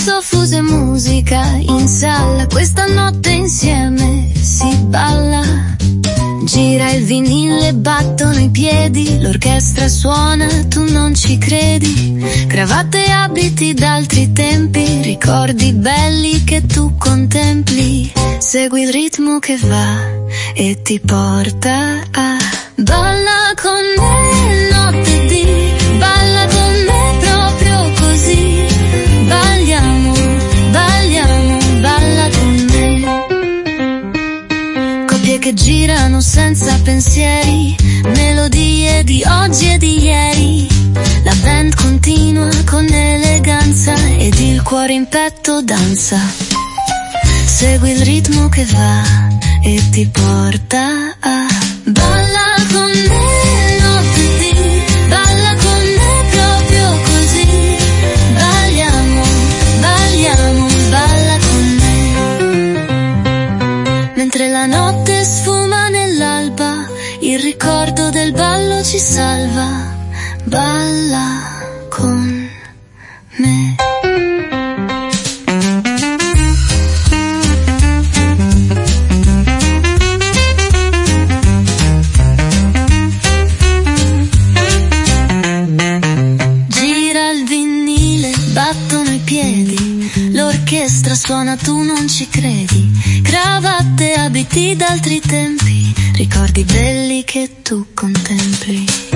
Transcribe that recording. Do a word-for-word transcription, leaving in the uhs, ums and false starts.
soffuse musica in sala, questa notte insieme si balla. Gira il vinile, battono i piedi, l'orchestra suona, tu non ci credi. Cravatte e abiti d'altri tempi, ricordi belli che tu contempli. Segui il ritmo che va e ti porta a balla con me, notte di balla con me proprio così. Balliamo, balliamo, balla con me. Coppie che girano senza pensieri, melodie di oggi e di ieri. La band continua con eleganza ed il cuore in petto danza. Segui il ritmo che va e ti porta a balla con me, notte di balla con me proprio così. Balliamo, balliamo, balla con me. Mentre la notte sfuma nell'alba, il ricordo del ballo ci salva. Balla con me. Gira il vinile, battono i piedi, l'orchestra suona, tu non ci credi. Cravatte, abiti d'altri tempi, ricordi belli che tu contempli.